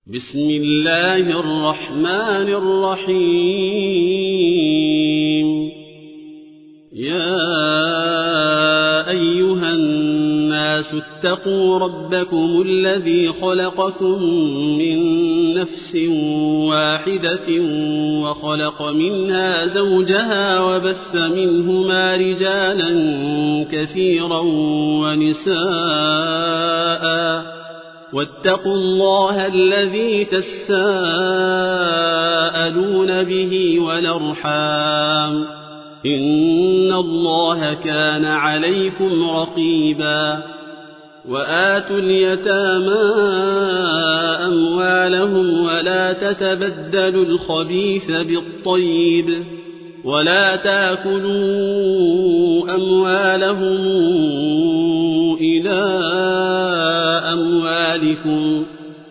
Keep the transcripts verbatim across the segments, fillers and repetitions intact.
بسم الله الرحمن الرحيم. يا أيها الناس اتقوا ربكم الذي خلقكم من نفس واحدة وخلق منها زوجها وبث منهما رجالا كثيرا ونساء واتقوا الله الذي تساءلون به والأرحام إن الله كان عليكم رقيبا. وآتوا اليتامى أموالهم ولا تتبدلوا الخبيث بالطيب ولا تأكلوا أموالهم إلى أموالكم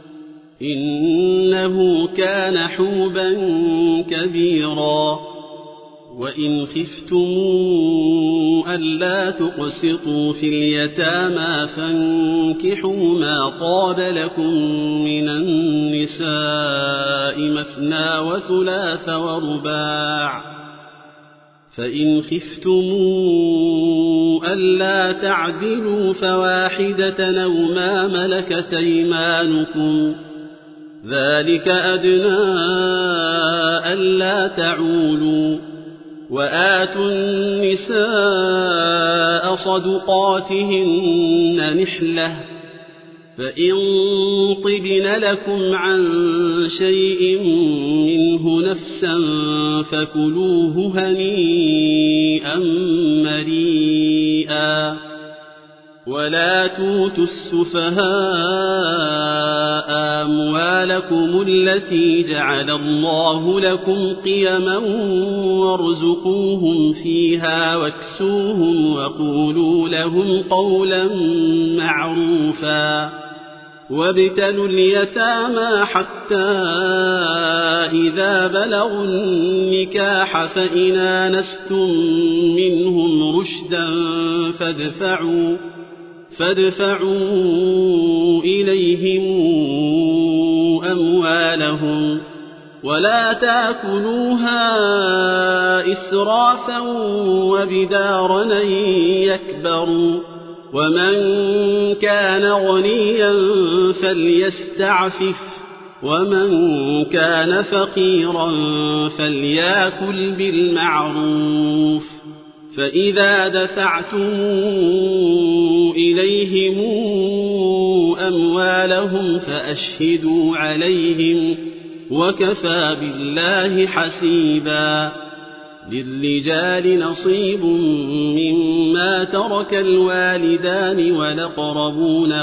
إنه كان حوبا كبيرا. وإن خفتم ألا تقسطوا في اليتامى فانكحوا ما طاب لكم من النساء مثنى وثلاث ورباع. فإن خفتم ألا تعدلوا فواحدة أو ما ملكت أيمانكم ذلك أدنى ألا تعولوا. وآتوا النساء صدقاتهن نحلة فإن طبن لكم عن شيء منه نفسا فكلوه هنيئا مريئا. ولا توتوا السفهاء أموالكم التي جعل الله لكم قيما وارزقوهم فيها واكسوهم وقولوا لهم قولا معروفا. وابتلوا اليتامى حتى إذا بلغوا النكاح فإن آنستم منهم رشدا فادفعوا فادفعوا إليهم أموالهم ولا تأكلوها إسرافا وبدارا أن يكبروا. ومن كان غنيا فليستعفف ومن كان فقيرا فليأكل بالمعروف. فإذا دفعتم إليهم أموالهم فأشهدوا عليهم وكفى بالله حسيبا. للرجال نصيب مما ترك الوالدان والأقربون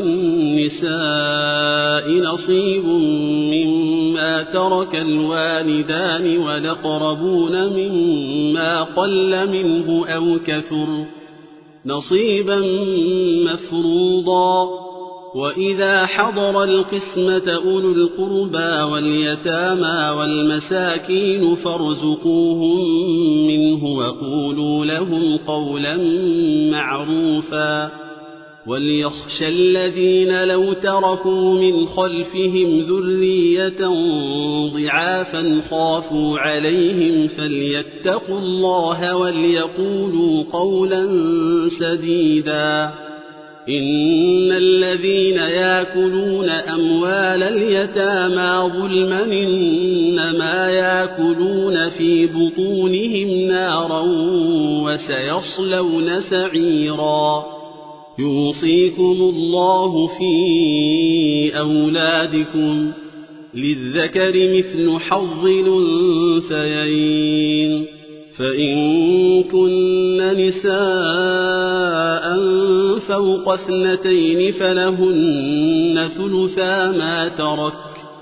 وللنساء نصيب مما ترك الوالدان والأقربون مما قل منه أو كثر نصيبا مفروضا. وإذا حضر القسمة أولو القربى واليتامى والمساكين فارزقوهم منه وقولوا لهم قولا معروفا. وليخشى الذين لو تركوا من خلفهم ذرية ضعافا خافوا عليهم فليتقوا الله وليقولوا قولا سديدا. إن الذين يأكلون أموال اليتامى ظلما إنما يأكلون في بطونهم نارا وسيصلون سعيرا. يوصيكم الله في أولادكم للذكر مثل حظ الأنثيين. فإن كن نساء فوق اثنتين فلهن ثلثا ما ترك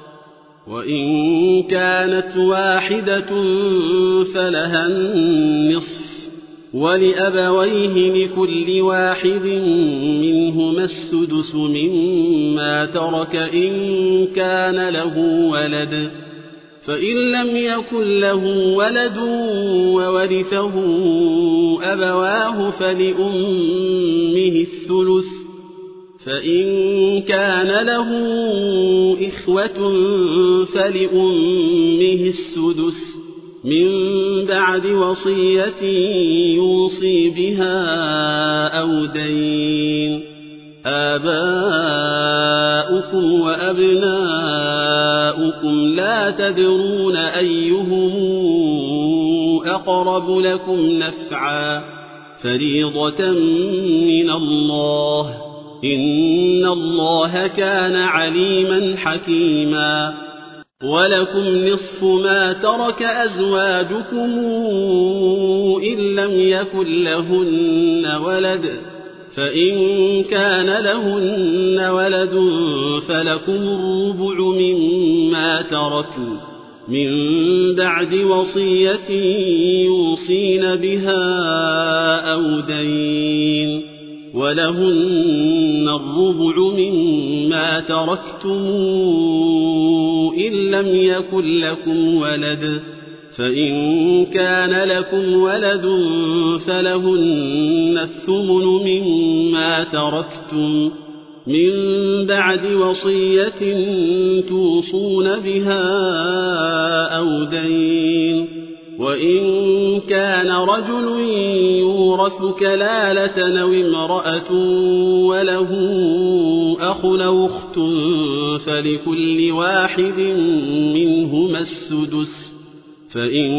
وإن كانت واحدة فلها النصف ولأبويه لكل واحد منهما السدس مما ترك إن كان له ولد. فإن لم يكن له ولد وورثه أبواه فلأمه الثلث فإن كان له إخوة فلأمه السدس من بعد وصية يوصي بها أو دين. آباؤكم وأبناؤكم لا تدرون أيهم أقرب لكم نفعا فريضة من الله إن الله كان عليما حكيما. ولكم نصف ما ترك أزواجكم إن لم يكن لهن ولد فإن كان لهن ولد فلكم الربع مما تركوا من بعد وصية يوصين بها أو دين. ولهن الربع مما تركتم إن لم يكن لكم ولد فإن كان لكم ولد فلهن الثمن مما تركتم من بعد وصية توصون بها أو دين. وإن كان رجل يورث كلالة أو امرأة وله أخ أو أخت فلكل واحد منهما السدس فإن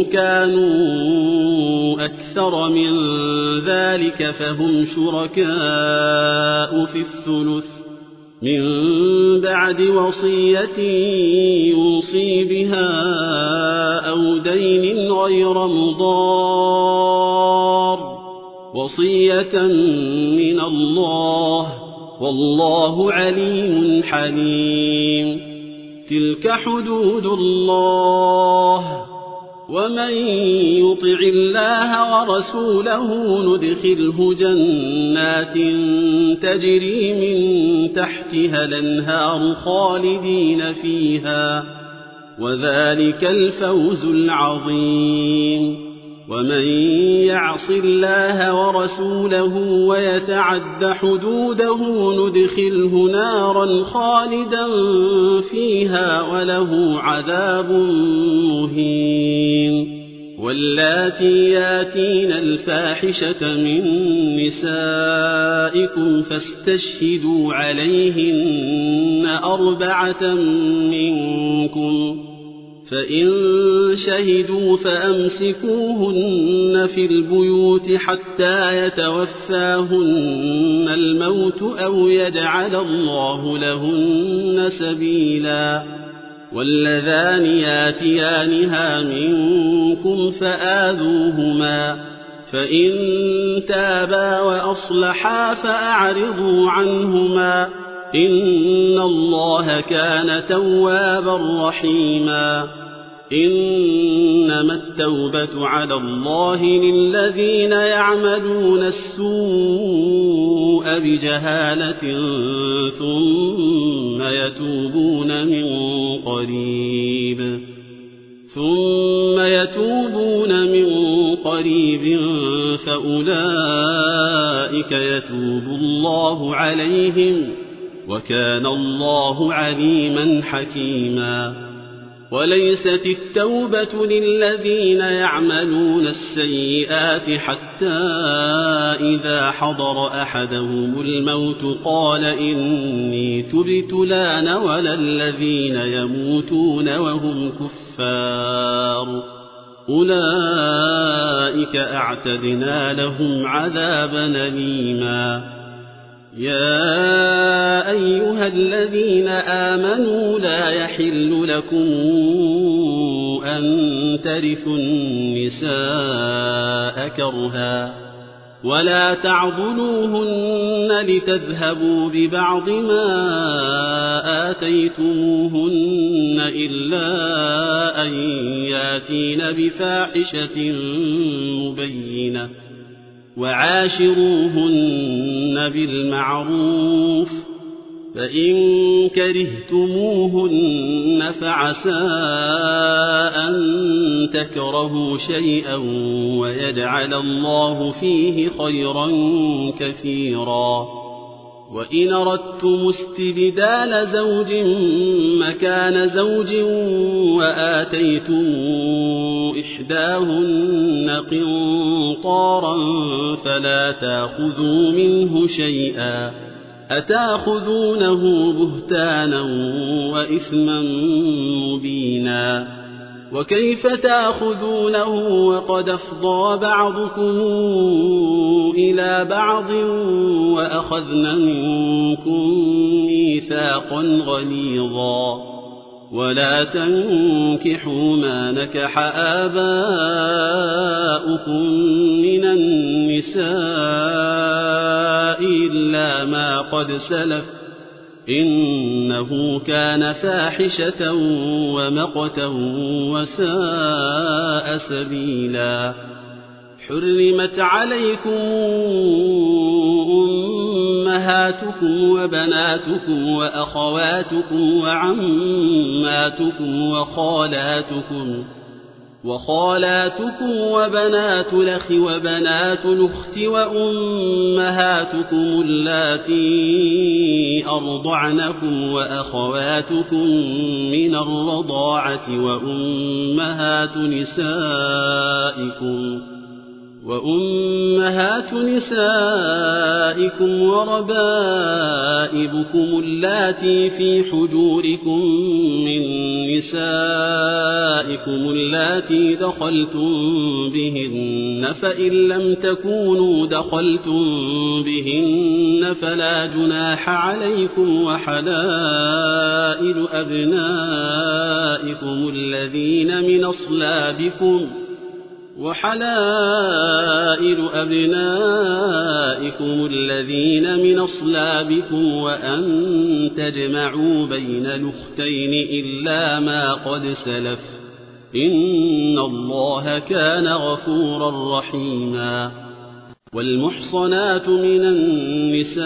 كانوا أكثر من ذلك فهم شركاء في الثلث من بعد وصية يوصي بها أو دين غير مضار وصية من الله والله عليم حليم. تلك حدود الله ومن يطع الله ورسوله ندخله جنات تجري من تحتها الأنهار خالدين فيها وذلك الفوز العظيم. ومن يعص الله ورسوله ويتعد حدوده ندخله نارا خالدا فيها وله عذاب مهين. واللاتي ياتين الفاحشة من نسائكم فاستشهدوا عليهن أربعة منكم فإن شهدوا فأمسكوهن في البيوت حتى يتوفاهن الموت أو يجعل الله لهن سبيلا. واللذان ياتيانها منكم فآذوهما فإن تابا وأصلحا فأعرضوا عنهما إن الله كان توابا رحيما. إنما التوبة على الله للذين يعملون السوء بجهالة ثم يتوبون من قريب ثم يتوبون من قريب فأولئك يتوب الله عليهم وكان الله عليما حكيما. وليست التوبة للذين يعملون السيئات حتى إذا حضر أحدهم الموت قال إني تبت الآن ولا الذين يموتون وهم كفار أولئك أعتدنا لهم عذابا أليما. يا أيها الذين آمنوا لا يحل لكم أن ترثوا النساء كرها ولا تعضلوهن لتذهبوا ببعض ما آتيتموهن إلا أن ياتين بفاحشة مبينة وعاشروهن بالمعروف فإن كرهتموهن فعسى أن تكرهوا شيئا ويجعل الله فيه خيرا كثيرا. وإن أردتم استبدال زوج مكان زوج وآتيتم إحداهن قنطارا فلا تأخذوا منه شيئا أتأخذونه بهتانا وإثما مبينا وكيف تأخذونه وقد أفضى بعضكم إلى بعض وأخذن منكم ميثاقا غليظا ولا تنكحوا ما نكح آباؤكم من النساء إلا ما قد سلف إنه كان فاحشة ومقتا وساء سبيلا حرمت عليكم أمهاتكم وبناتكم وأخواتكم وعماتكم وخالاتكم وخالاتكم وبنات الأخ وبنات الأخت وأمهاتكم اللاتي أرضعنكم وأخواتكم من الرضاعة وأمهات نسائكم وأمهات نسائكم وربائبكم اللاتي في حجوركم من نسائكم اللاتي دخلتم بهن فإن لم تكونوا دخلتم بهن فلا جناح عليكم وحلائل أبنائكم الذين من أصلابكم وحلائل أبنائكم الذين من أصلابكم وأن تجمعوا بين الأختين إلا ما قد سلف إن الله كان غفورا رحيما والمحصنات من النساء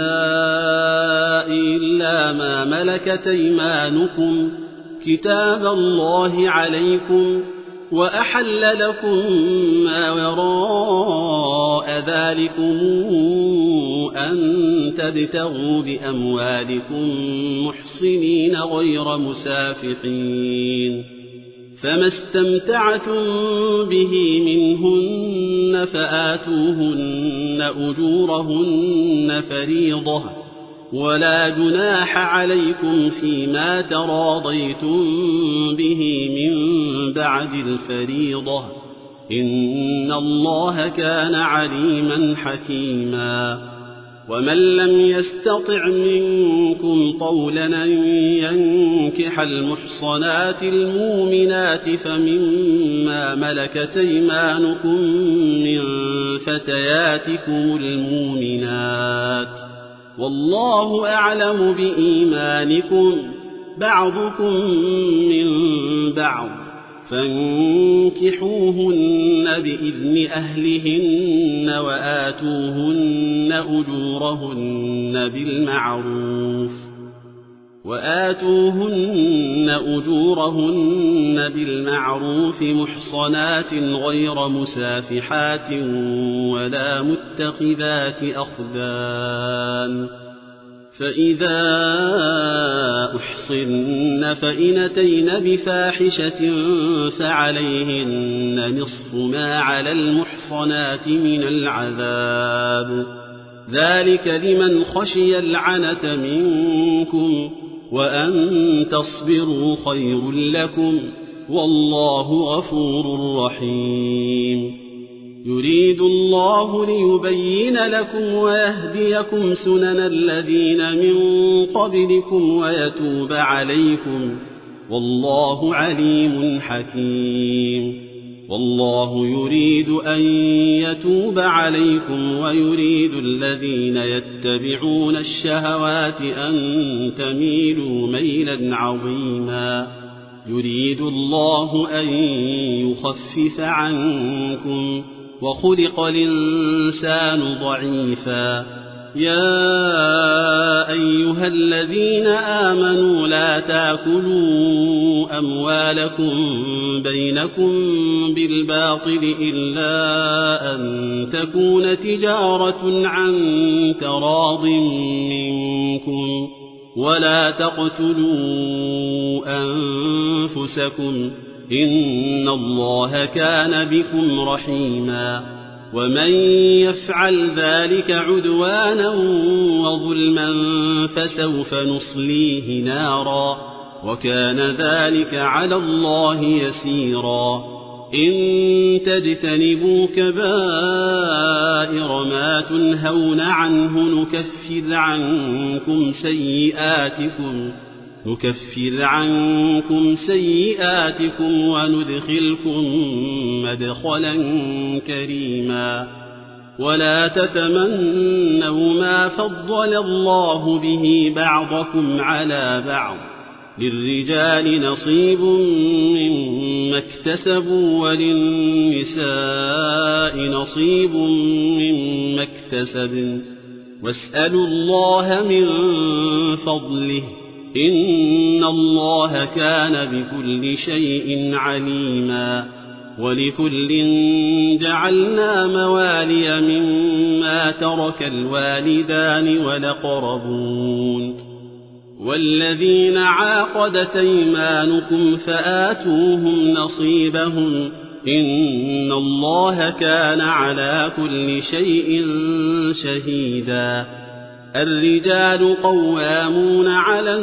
إلا ما ملكت أيمانكم كتاب الله عليكم وأحل لكم ما وراء ذلكم أن تبتغوا بأموالكم محصنين غير مسافحين فما استمتعتم به منهن فآتوهن أجورهن فريضة ولا جناح عليكم فيما تراضيتم به من بعد الفريضة إن الله كان عليما حكيما ومن لم يستطع منكم طولا أن ينكح المحصنات المؤمنات فمما ملكت أيمانكم من فتياتكم المؤمنات والله أعلم بإيمانكم بعضكم من بعض فانكحوهن بإذن أهلهن وآتوهن أجورهن بالمعروف وآتوهن أجورهن بالمعروف محصنات غير مسافحات ولا متخذات أخدان فإذا أحصن فإن أتين بفاحشة فعليهن نصف ما على المحصنات من العذاب ذلك لمن خشي العنة منكم وأن تصبروا خير لكم والله غفور رحيم يريد الله ليبين لكم ويهديكم سنن الذين من قبلكم ويتوب عليكم والله عليم حكيم والله يريد أن يتوب عليكم ويريد الذين يتبعون الشهوات أن تميلوا ميلا عظيما يريد الله أن يخفف عنكم وخلق الإنسان ضعيفا يا أيها الذين آمنوا لا تأكلوا أموالكم بينكم بالباطل إلا أن تكون تجارة عن تراض منكم ولا تقتلوا أنفسكم إن الله كان بكم رحيما ومن يفعل ذلك عدوانا وظلما فسوف نصليه نارا وكان ذلك على الله يسيرا إن تجتنبوا كبائر ما تنهون عنه نكفر عنكم سيئاتكم نكفر عنكم سيئاتكم وندخلكم مدخلا كريما ولا تتمنوا ما فضل الله به بعضكم على بعض للرجال نصيب مما اكتسبوا وللنساء نصيب مما اكتسبن واسألوا الله من فضله إن الله كان بكل شيء عليما ولكل جعلنا موالي مما ترك الوالدان والأقربون والذين عاقدت أيمانكم فآتوهم نصيبهم إن الله كان على كل شيء شهيدا الرجال قوامون على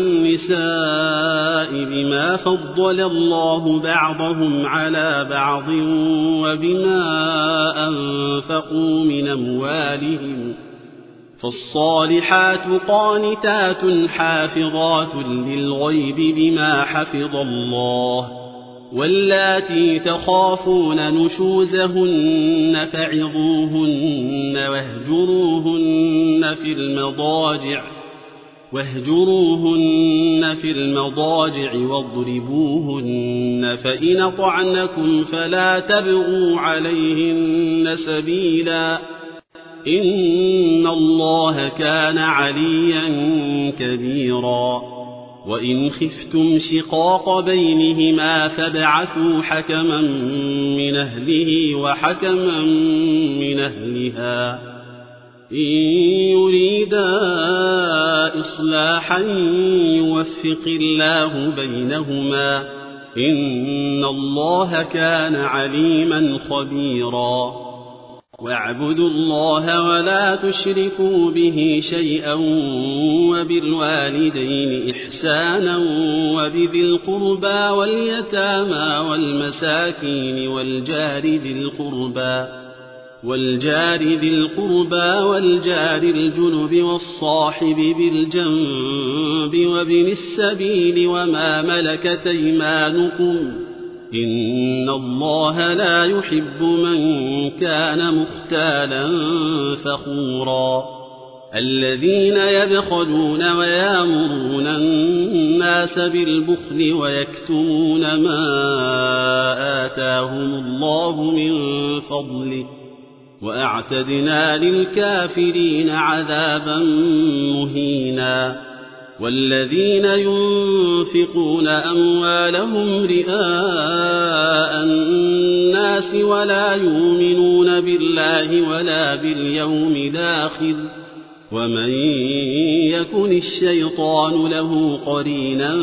النساء بما فضل الله بعضهم على بعض وبما أنفقوا من أموالهم فالصالحات قانتات حافظات للغيب بما حفظ الله واللاتي تخافون نشوزهن فعظوهن واهجروهن في المضاجع واهجروهن في المضاجع واضربوهن فإن أطعنكم فلا تبغوا عليهن سبيلا إن الله كان عليا كبيرا وإن خفتم شقاق بينهما فابعثوا حكما من أهله وحكما من أهلها إن يريدا إصلاحا يوفق الله بينهما إن الله كان عليما خبيرا واعبدوا الله ولا تشركوا به شيئا وبالوالدين إحسانا وبذي القربى واليتامى والمساكين والجار ذي القربى والجار ذي القربى والجار الجنب والصاحب بالجنب وابن السبيل وما ملكت أيمانكم إن الله لا يحب من كان مختالا فخورا الذين يبخلون ويامرون الناس بالبخل ويكتمون ما آتاهم الله من فضله وأعتدنا للكافرين عذابا مهينا والذين ينفقون أموالهم رئاء الناس ولا يؤمنون بالله ولا باليوم الآخر ومن يكن الشيطان له قرينا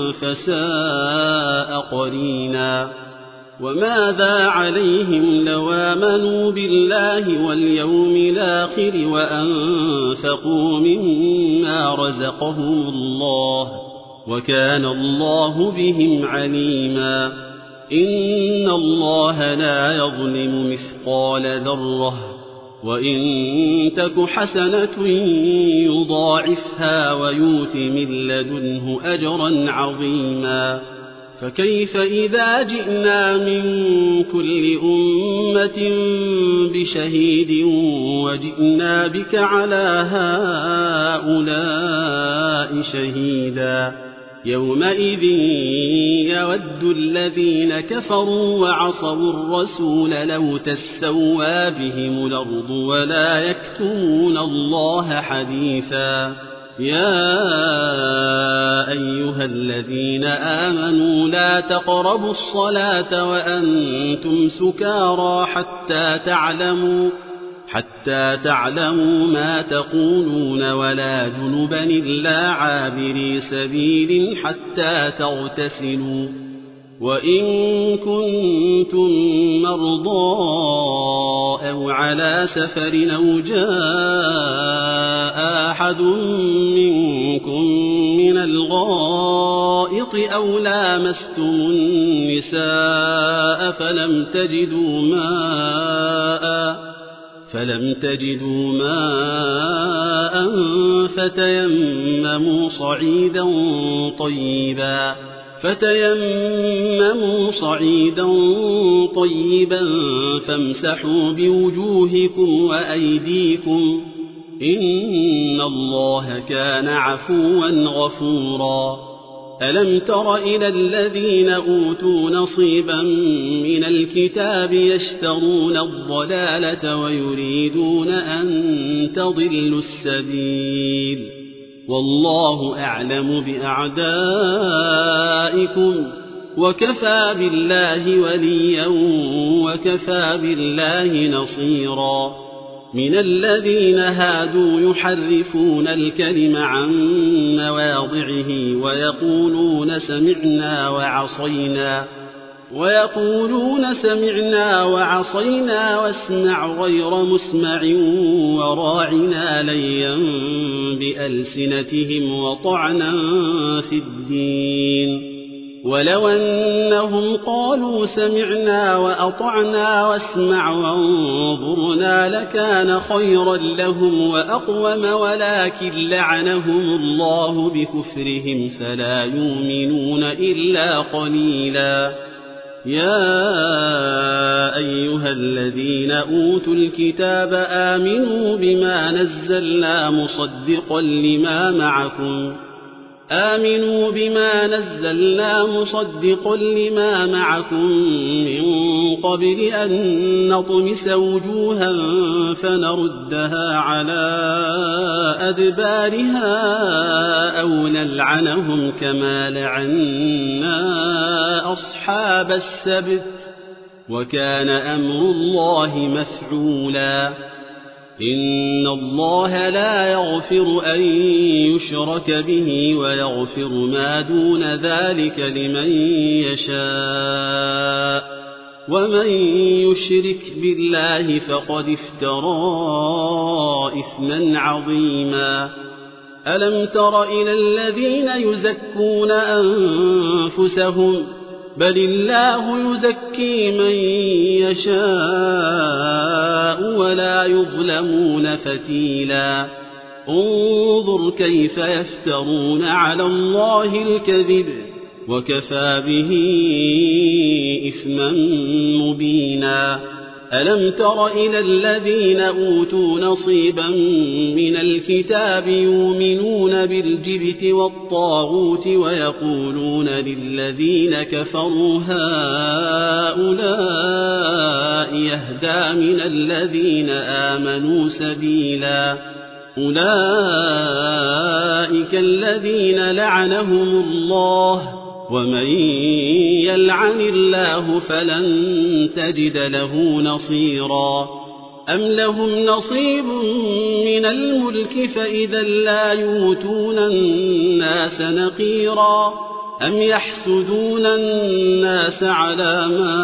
فساء قرينا وماذا عليهم لو آمنوا بالله واليوم الآخر وأنفقوا مما رزقهم الله وكان الله بهم عليما إن الله لا يظلم مثقال ذرة وإن تك حسنة يضاعفها ويؤت من لدنه أجرا عظيما فكيف إذا جئنا من كل أمة بشهيد وجئنا بك على هؤلاء شهيدا يومئذ يود الذين كفروا وعصوا الرسول لو تسوى بهم الأرض ولا يكتمون الله حديثا يا أيها الذين آمنوا لا تقربوا الصلاة وأنتم سكارى حتى تعلموا حتى تعلموا ما تقولون ولا جنبا إلا عابري سبيل حتى تغتسلوا وإن كنتم مرضى أو على سفر أو جاء أحد منكم من الغائط أو لامستم النساء فلم تجدوا ماء فلم تجدوا ماء فتيمموا صعيدا طيبا فتيمموا صعيدا طيبا فامسحوا بوجوهكم وأيديكم إن الله كان عفوا غفورا ألم تر إلى الذين أوتوا نصيبا من الكتاب يشترون الضلالة ويريدون أن تضلوا السبيل والله أعلم بأعدائكم وكفى بالله وليا وكفى بالله نصيرا من الذين هادوا يحرفون الكلم عن مواضعه ويقولون سمعنا وعصينا ويقولون سمعنا وعصينا واسمع غير مسمع وراعنا ليا بألسنتهم وطعنا في الدين ولو أنهم قالوا سمعنا وأطعنا واسمع وانظرنا لكان خيرا لهم وأقوم ولكن لعنهم الله بكفرهم فلا يؤمنون إلا قليلا يا أيها الذين أوتوا الكتاب آمنوا بما نزلنا مصدقا لما معكم آمنوا بما نزلنا مصدقا لما معكم من قبل أن نطمس وجوها فنردها على أدبارها أو نلعنهم كما لعنا أصحاب السبت وكان أمر الله مفعولا إن الله لا يغفر أن يشرك به ويغفر ما دون ذلك لمن يشاء ومن يشرك بالله فقد افترى إثما عظيما ألم تر إلى الذين يزكون أنفسهم بل الله يزكي من يشاء ولا يظلمون فتيلا انظر كيف يفترون على الله الكذب وكفى به إثما مبينا ألم تر إلى الذين أوتوا نصيبا من الكتاب يؤمنون بالجبت والطاغوت ويقولون للذين كفروا هؤلاء يهدى من الذين آمنوا سبيلا أولئك الذين لعنهم الله ومن يلعن الله فلن تجد له نصيرا أم لهم نصيب من الملك فإذا لا يؤتون الناس نقيرا أم يحسدون الناس على ما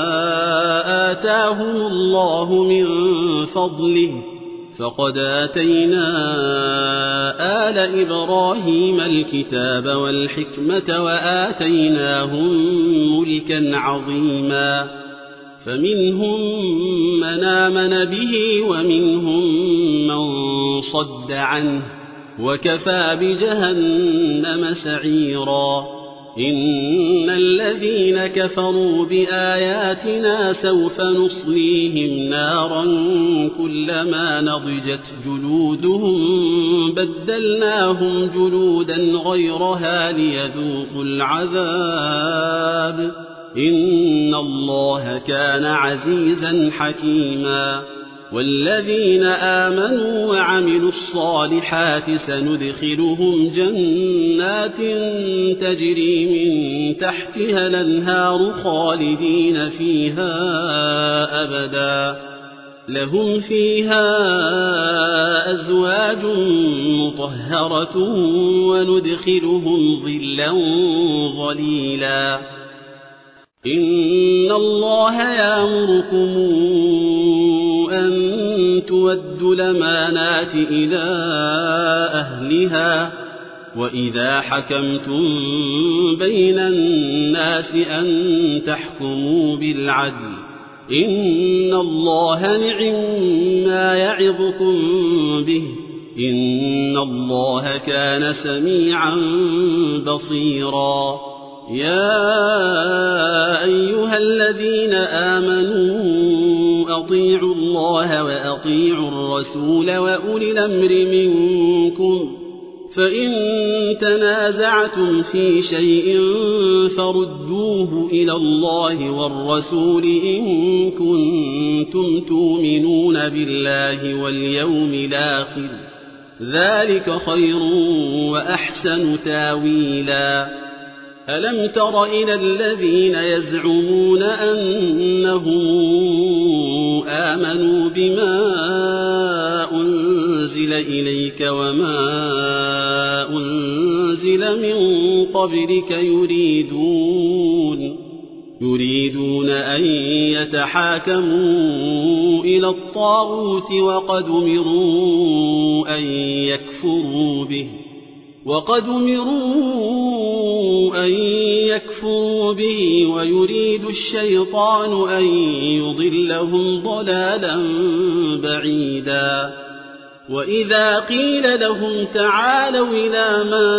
آتاهم الله من فضله فقد آتينا آل إبراهيم الكتاب والحكمة وآتيناهم ملكا عظيما فمنهم من آمن به ومنهم من صد عنه وكفى بجهنم سعيرا إن الذين كفروا بآياتنا سوف نصليهم نارا كلما نضجت جلودهم بدلناهم جلودا غيرها ليذوقوا العذاب إن الله كان عزيزا حكيما والذين آمنوا وعملوا الصالحات سندخلهم جنات تجري من تحتها الأنهار خالدين فيها أبدا لهم فيها أزواج مطهرة وندخلهم ظلا ظليلا إن الله يأمركم أن تودوا الأمانات إلى أهلها وإذا حكمتم بين الناس أن تحكموا بالعدل إن الله نعم يعظكم به إن الله كان سميعا بصيرا يا أيها الذين آمنوا أطيعوا الله وأطيعوا الرسول وأولي الأمر منكم فإن تنازعتم في شيء فردوه إلى الله والرسول إن كنتم تؤمنون بالله واليوم الآخر ذلك خير وأحسن تاويلا ألم تر إلى الذين يزعمون أنهم آمنوا بما أنزل إليك وما أنزل من قبلك يريدون يريدون أن يتحاكموا إلى الطاغوت وقد أمروا أن يكفروا به وقد أمروا أن يكفروا به ويريد الشيطان أن يضلهم ضلالا بعيدا وإذا قيل لهم تعالوا إلى ما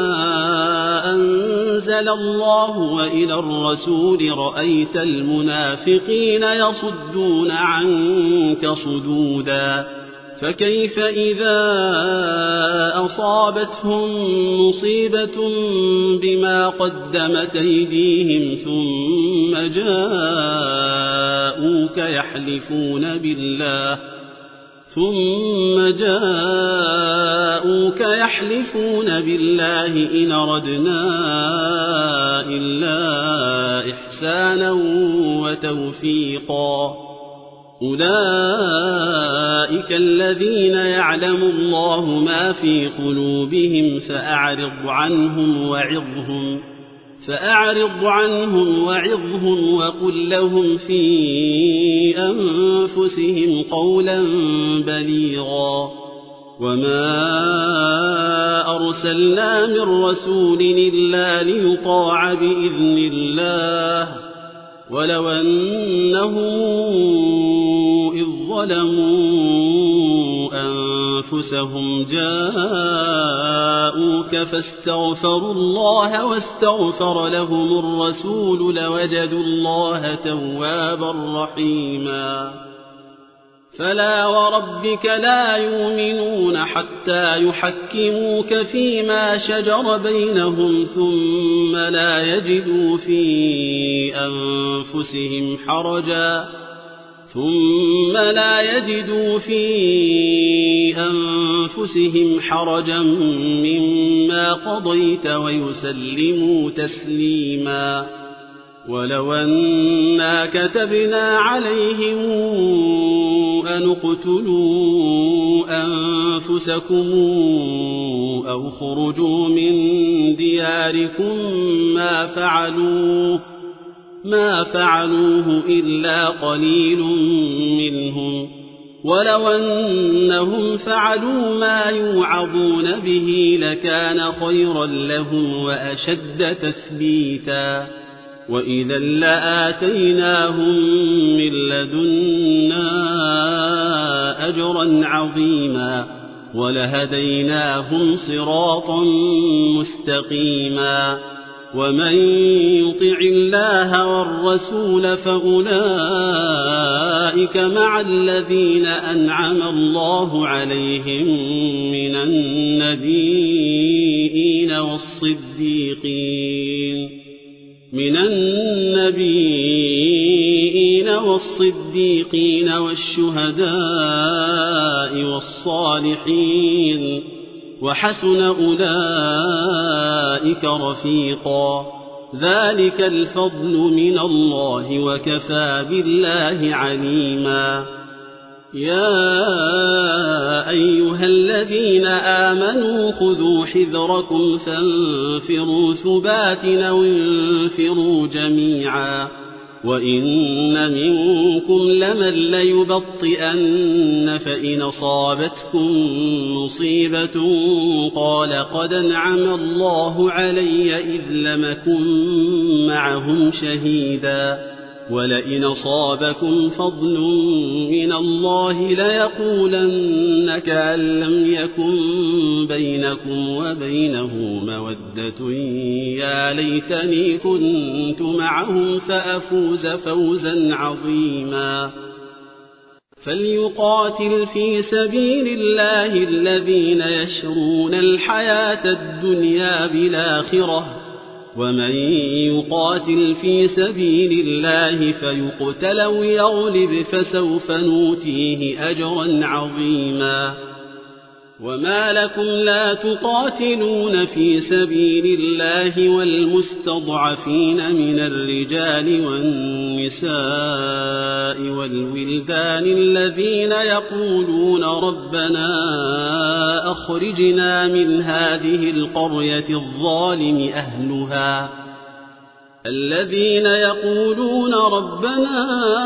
أنزل الله وإلى الرسول رأيت المنافقين يصدون عنك صدودا فكيف إذا أصابتهم مصيبة بما قدمت أيديهم ثم جاءوك يحلفون بالله ثم جاءوك يحلفون بالله إن أردنا إلا إحسانا وتوفيقا أولئك الذين يعلم الله ما في قلوبهم فأعرض عنهم وعظهم فأعرض عنهم وعظهم وقل لهم في أنفسهم قولا بليغا وما أرسلنا من رسول إلا ليطاع بإذن الله ولو أنهم إذ ظلموا أنفسهم جاءوك فاستغفروا الله واستغفر لهم الرسول لوجدوا الله توابا رحيما فلا وربك لا يؤمنون حتى يحكموك فيما شجر بينهم ثم لا يجدوا في أنفسهم حرجا ثم لا يجدوا في أنفسهم حرجا مما قضيت ويسلموا تسليما ولو أنا كتبنا عليهم أن اقتلوا أنفسكم أو خرجوا من دياركم ما فعلوه ما فعلوه إلا قليل منهم ولو أنهم فعلوا ما يوعظون به لكان خيرا لهم وأشد تثبيتا وإذا لآتيناهم من لدنا أجرا عظيما ولهديناهم صراطا مستقيما ومن يطع الله والرسول فأولئك مع الذين أنعم الله عليهم من النبيين والصديقين من النبيين والصديقين والشهداء والصالحين وحسن أولئك رفيقا ذلك الفضل من الله وكفى بالله عليما يا أيها الذين آمنوا خذوا حذركم فانفروا ثبات أو انفروا جميعا وإن منكم لمن ليبطئن فإن أصابتكم مصيبة قال قد أنعم الله علي إذ لم أكن معهم شهيدا ولئن أصابكم فضل من الله ليقولن كأن لم يكن بينكم وبينه مودة يا ليتني كنت معهم فأفوز فوزا عظيما فليقاتل في سبيل الله الذين يشرون الحياة الدنيا بالآخرة ومن يقاتل في سبيل الله فيقتل أو يغلب فسوف نؤتيه أجرا عظيما وما لكم لا تقاتلون في سبيل الله والمستضعفين من الرجال والنساء والولدان الذين يقولون ربنا أخرجنا من هذه القرية الظالم أهلها الذين يقولون ربنا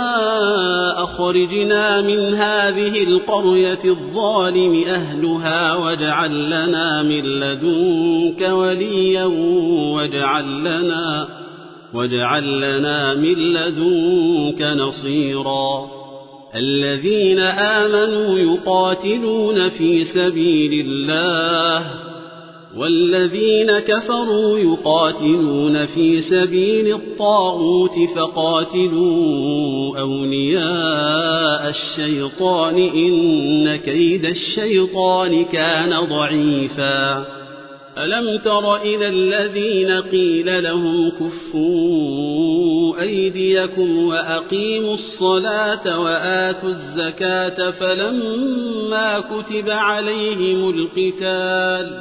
أخرجنا من هذه القرية الظالم أهلها واجعل لنا من لدنك وليا واجعل لنا, واجعل لنا من لدنك نصيرا الذين آمنوا يقاتلون في سبيل الله والذين كفروا يقاتلون في سبيل الطاغوت فقاتلوا أولياء الشيطان إن كيد الشيطان كان ضعيفا ألم تر إلى الذين قيل لهم كفوا أيديكم وأقيموا الصلاة وآتوا الزكاة فلما كتب عليهم القتال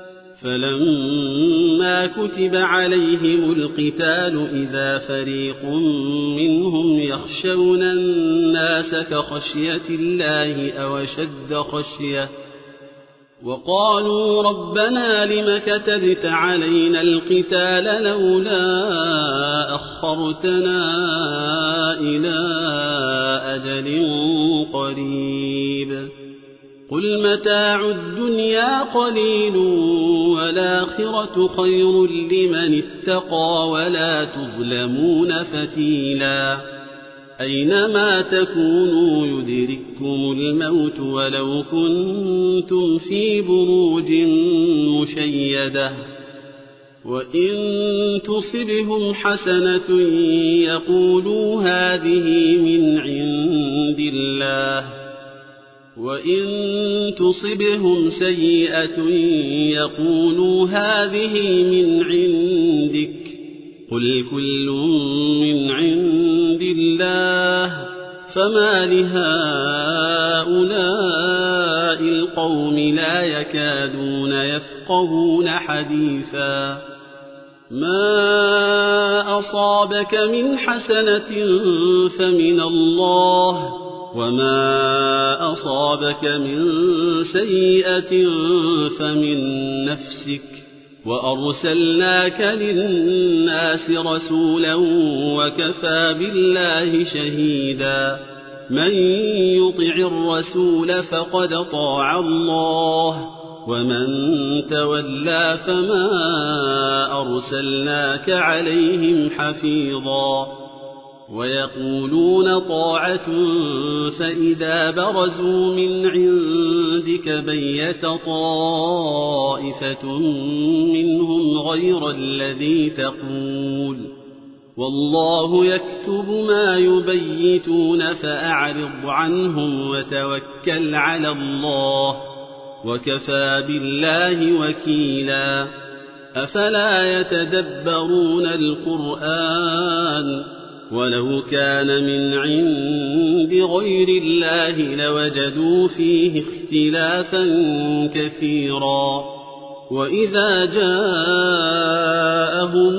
فلما كتب عليهم القتال إذا فريق منهم يخشون الناس كخشية الله أو أشد خشية وقالوا ربنا لم كتبت علينا القتال لولا أخرتنا إلى أجل قريب قل متاع الدنيا قليل والآخرة خير لمن اتقى ولا تظلمون فتيلا أينما تكونوا يدرككم الموت ولو كنتم في بروج مشيدة وإن تصبهم حسنة يقولوا هذه من عند الله وإن تصبهم سيئة يقولوا هذه من عندك قل كل من عند الله فما لهؤلاء القوم لا يكادون يفقهون حديثا ما أصابك من حسنة فمن الله وما أصابك من سيئة فمن نفسك وأرسلناك للناس رسولا وكفى بالله شهيدا من يطع الرسول فقد طاع الله ومن تولى فما أرسلناك عليهم حفيظا ويقولون طاعة فإذا برزوا من عندك بيت طائفة منهم غير الذي تقول والله يكتب ما يبيتون فأعرض عنهم وتوكل على الله وكفى بالله وكيلا أفلا يتدبرون القرآن ولو كان من عند غير الله لوجدوا فيه اختلافا كثيرا وإذا جاءهم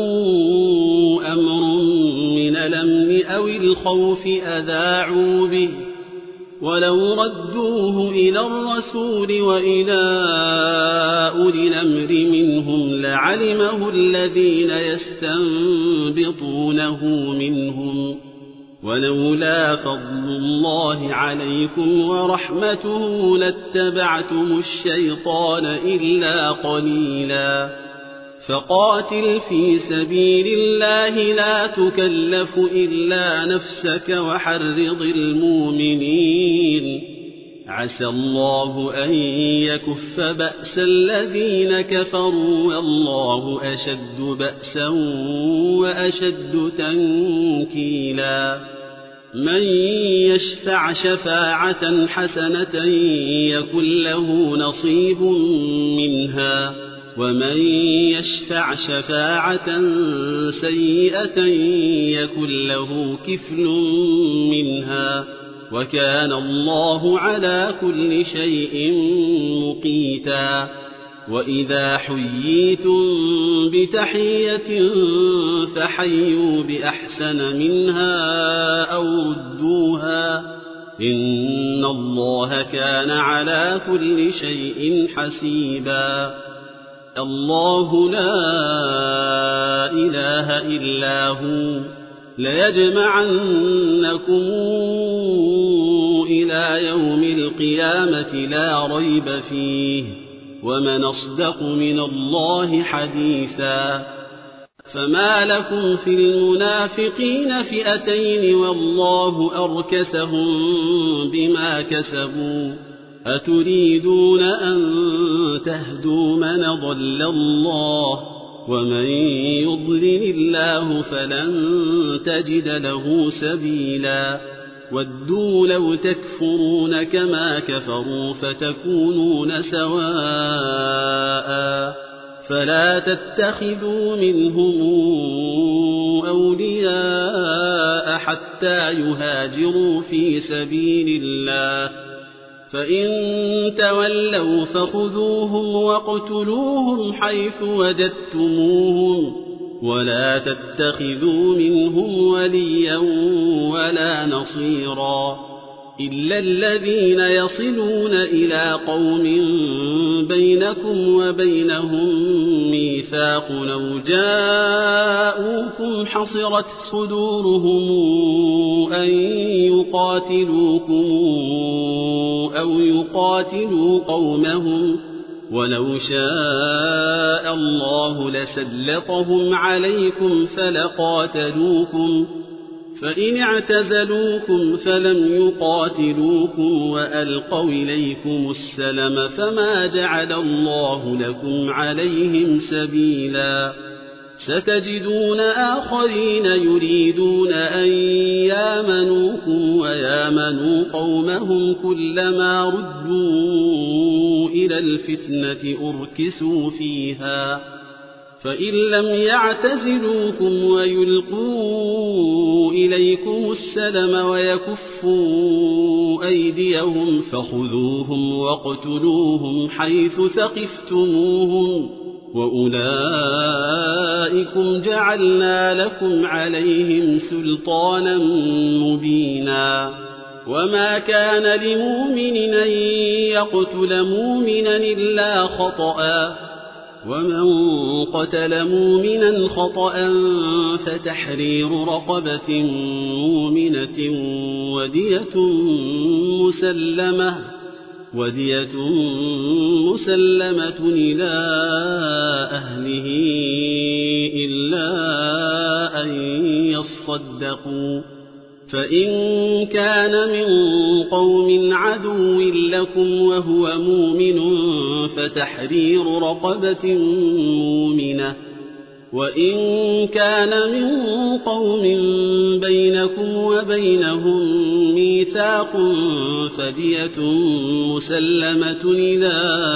أمر من الأمن أو الخوف أذاعوا به ولو ردوه إلى الرسول وإلى أولي الأمر منهم لعلمه الذين يستنبطونه منهم ولولا فضل الله عليكم ورحمته لاتبعتم الشيطان إلا قليلا فقاتل في سبيل الله لا تكلف إلا نفسك وحرض المؤمنين عسى الله أن يكف بأس الذين كفروا والله أشد بأسا وأشد تنكيلا من يشفع شفاعة حسنة يكن له نصيب منها ومن يشفع شفاعة سيئة يكن له كفل منها وكان الله على كل شيء مقيتا وإذا حييتم بتحية فحيوا بأحسن منها أو ردوها إن الله كان على كل شيء حسيبا الله لا إله إلا هو ليجمعنكم إلى يوم القيامة لا ريب فيه ومن أصدق من الله حديثا فما لكم في المنافقين فئتين والله أركسهم بما كسبوا أتريدون أن تهدوا من ضل الله ومن يضلل الله فلن تجد له سبيلا ودوا لو تكفرون كما كفروا فتكونون سواء فلا تتخذوا منهم أولياء حتى يهاجروا في سبيل الله فإن تولوا فخذوهم واقتلوهم حيث وجدتموهم ولا تتخذوا منهم وليا ولا نصيرا إلا الذين يصلون إلى قوم بينكم وبينهم ميثاق أو جاءوكم حصرت صدورهم أن يقاتلوكم أو يقاتلوا قومهم ولو شاء الله لسلطهم عليكم فلقاتلوكم فإن اعتزلوكم فلم يقاتلوكم وألقوا إليكم السلم فما جعل الله لكم عليهم سبيلا ستجدون آخرين يريدون أن يامنوكم ويامنوا قومهم كلما ردوا إلى الفتنة أركسوا فيها فإن لم يعتزلوكم ويلقوا إليكم السلم ويكفوا أيديهم فخذوهم واقتلوهم حيث ثقفتموهم وأولئكم جعلنا لكم عليهم سلطانا مبينا وما كان لمؤمن أن يقتل مؤمنا إلا خطأ ومن قتل مؤمنا خطأ فتحرير رقبة مؤمنة ودية مسلمة ودية مسلمة إلى أهله إلا أن يصدقوا. فإن كان من قوم عدو لكم وهو مؤمن فتحرير رقبة مؤمنة، وإن كان من قوم بينكم وبينهم ميثاق فدية مسلمة إلى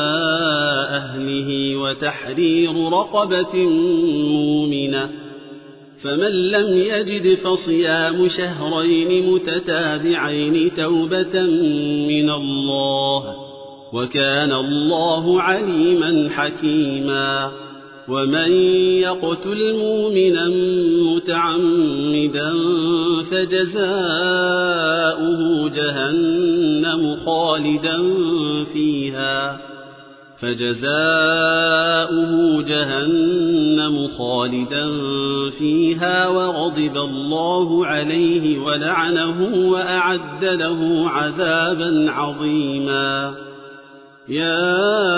أهله وتحرير رقبة مؤمنة، فمن لم يجد فصيام شهرين متتابعين توبة من الله، وكان الله عليما حكيما. ومن يقتل مؤمنا متعمدا فجزاؤه جهنم خالدا فيها فجزاؤه جهنم خالدا فيها وغضب الله عليه ولعنه وأعد له عذابا عظيما. يا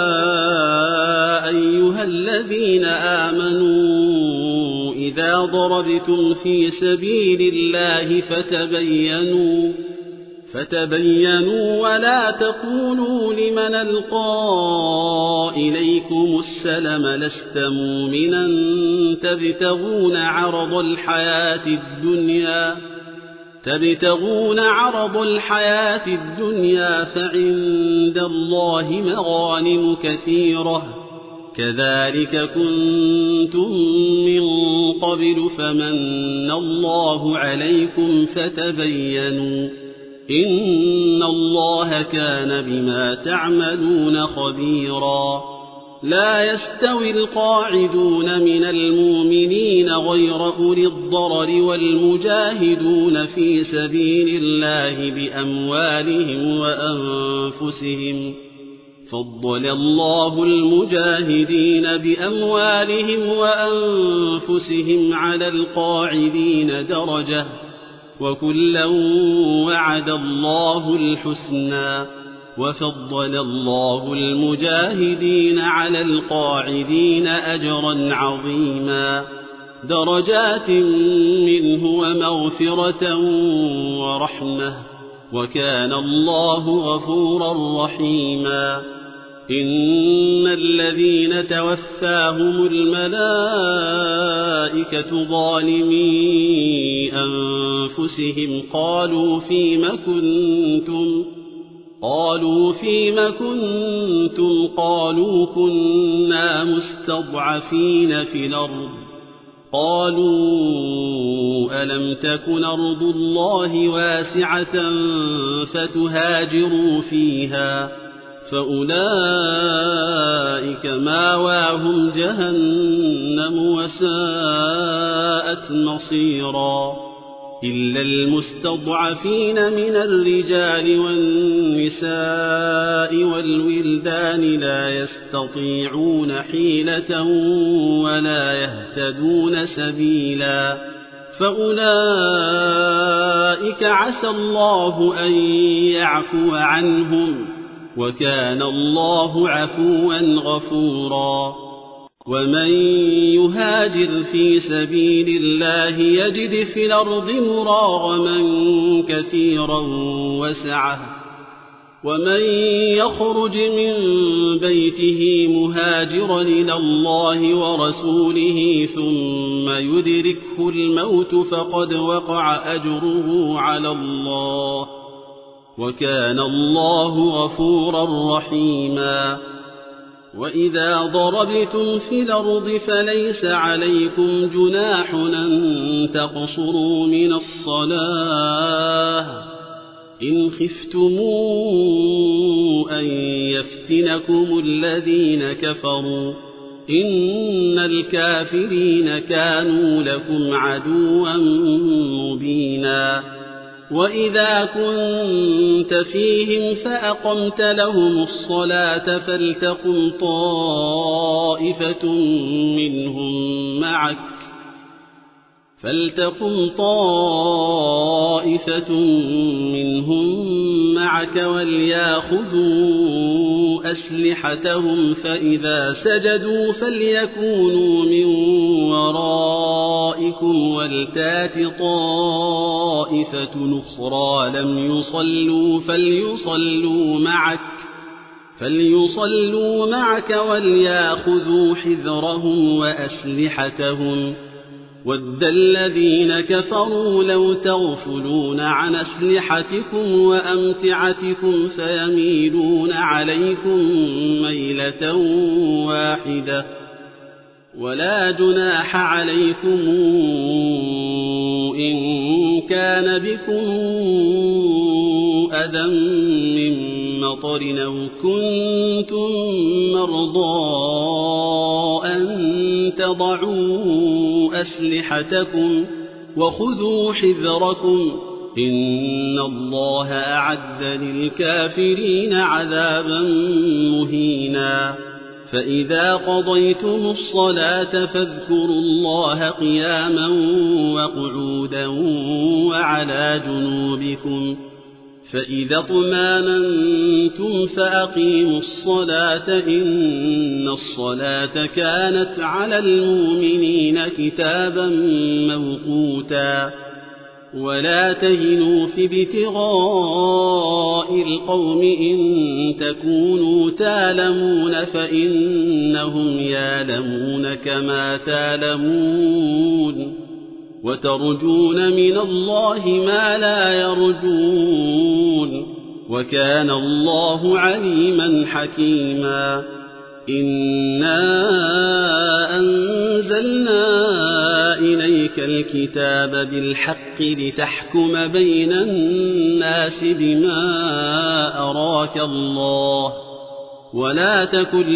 أيها الذين آمنوا إذا ضربتم في سبيل الله فتبينوا فتبينوا ولا تقولوا لمن ألقى إليكم السلم لست مؤمنا تبتغون عرض الحياة الدنيا تبتغون عرض الحياة الدنيا فعند الله مغانم كثيرة كذلك كنتم من قبل فمن الله عليكم فتبينوا إن الله كان بما تعملون خبيرا. لا يستوي القاعدون من المؤمنين غير أولي الضرر والمجاهدون في سبيل الله بأموالهم وأنفسهم، فضل الله المجاهدين بأموالهم وأنفسهم على القاعدين درجة، وكلا وعد الله الحسنى، وفضل الله المجاهدين على القاعدين أجرا عظيما، درجات منه ومغفرة ورحمة، وكان الله غفورا رحيما. إن الذين توفاهم الملائكة ظالمي أنفسهم قالوا فيم كنتم قالوا فيم كنتم قالوا كنا مستضعفين في الأرض قالوا ألم تكن أرض الله واسعة فتهاجروا فيها فأولئك ماواهم جهنم وساءت مصيرا. إلا المستضعفين من الرجال والنساء والولدان لا يستطيعون حيلة ولا يهتدون سبيلا فأولئك عسى الله أن يعفو عنهم وكان الله عفوا غفورا. ومن يهاجر في سبيل الله يجد في الأرض مراغما كثيرا وسعة ومن يخرج من بيته مهاجرا إلى الله ورسوله ثم يدركه الموت فقد وقع أجره على الله وكان الله غفورا رحيما. وإذا ضربتم في الأرض فليس عليكم جناح أن تقصروا من الصلاة إن خفتموا أن يفتنكم الذين كفروا إن الكافرين كانوا لكم عدوا مبينا. وإذا كنت فيهم فأقمت لهم الصلاة فلتقم طائفة منهم معك فلتقم طائفة منهم معك وليأخذوا أسلحتهم فإذا سجدوا فليكونوا من ورائكم ورائكم ولتات طائفة أخرى لم يصلوا فليصلوا معك فليصلوا معك وليأخذوا حذرهم وأسلحتهم ود الذين كفروا لو تغفلون عن أسلحتكم وأمتعتكم فيميلون عليكم ميلة واحدة ولا جناح عليكم إن كان بكم أذى من مطر أو كنتم مرضى أن تضعوا أسلحتكم وخذوا حذركم إن الله أعد للكافرين عذابا مهينا فإذا قضيتم الصلاة فاذكروا الله قياما وقعودا وعلى جنوبكم فإذا اطمأننتم فأقيموا الصلاة إن الصلاة كانت على المؤمنين كتابا موقوتا ولا تهنوا في ابتغاء القوم إن تكونوا تالمون فإنهم يالمون كما تالمون وترجون من الله ما لا يرجون وكان الله عليما حكيما إنا أنزلنا إليك الكتاب بالحق لتحكم بين الناس بما أراك الله ولا تكن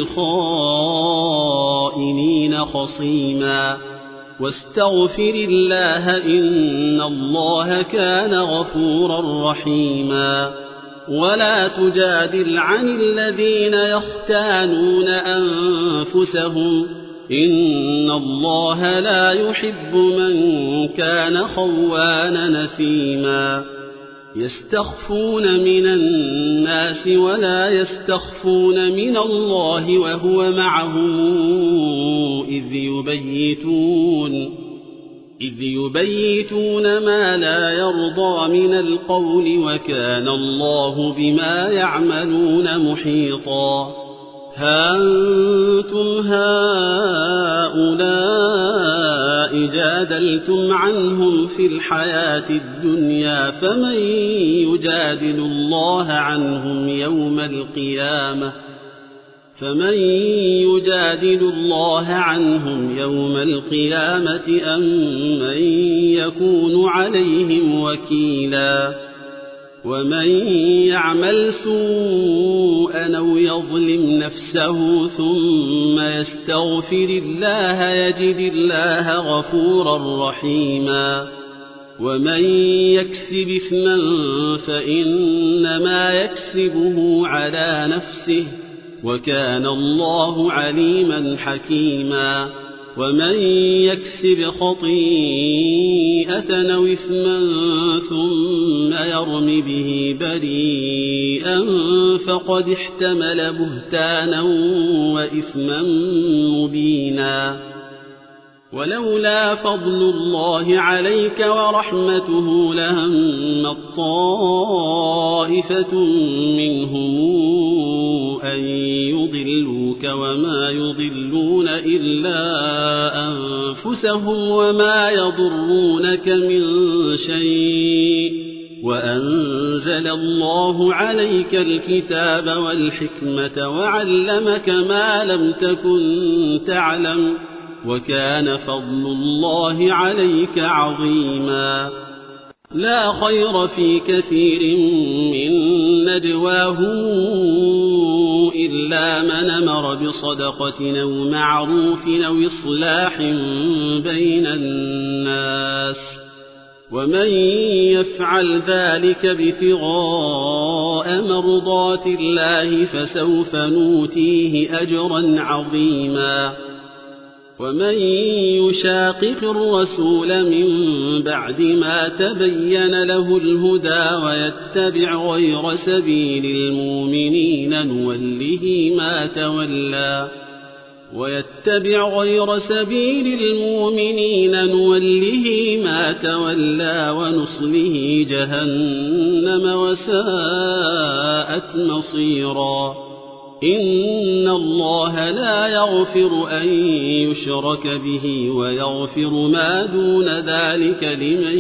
للخائنين خصيما واستغفر الله إن الله كان غفورا رحيما ولا تجادل عن الذين يختانون أنفسهم إن الله لا يحب من كان خوانا نثيما يستخفون من الناس ولا يستخفون من الله وهو معهم إذ يبيتون إذ يبيتون ما لا يرضى من القول وكان الله بما يعملون محيطا ها أنتم هؤلاء جادلتم عنهم في الحياة الدنيا فمن يجادل الله عنهم يوم القيامة فمن يجادل الله عنهم يوم القيامة أم من يكون عليهم وكيلا ومن يعمل سوءا أو يظلم نفسه ثم يستغفر الله يجد الله غفورا رحيما ومن يكسب إثما فإنما يكسبه على نفسه وكان الله عليما حكيما ومن يكسب خطيئة أو إثما ثم يرم به بريئا فقد احتمل بهتانا وإثما مبينا ولولا فضل الله عليك ورحمته لهم طائفة منهم أن يضلوك وما يضلون إلا أنفسهم وما يضرونك من شيء وأنزل الله عليك الكتاب والحكمة وعلمك ما لم تكن تعلم وكان فضل الله عليك عظيما لا خير في كثير من نجواهم إلا من أمر بصدقة أو معروف أو إصلاح بين الناس ومن يفعل ذلك ابتغاء مرضات الله فسوف نؤتيه أجرا عظيما ومن يشاقق الرسول من بعد ما تبين له الهدى ويتبع غير سبيل المؤمنين نوله ما تولى ويتبع غير سبيل المؤمنين نوله ما تولى ونصله جهنم وساءت مصيرا إن الله لا يغفر أن يشرك به ويغفر ما دون ذلك لمن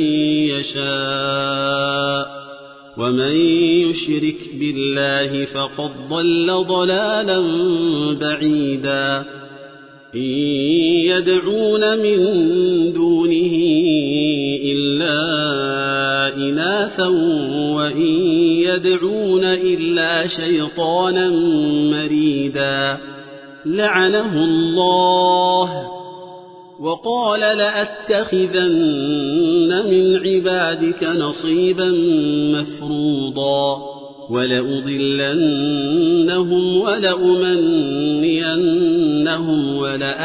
يشاء ومن يشرك بالله فقد ضل ضلالا بعيدا إن يدعون من دونه إلا إناثا وإن يدعون إلا شيطانا مريدا لعنه الله وقال لأتخذن من عبادك نصيبا مفروضا ولأضلنهم ولأمنينهم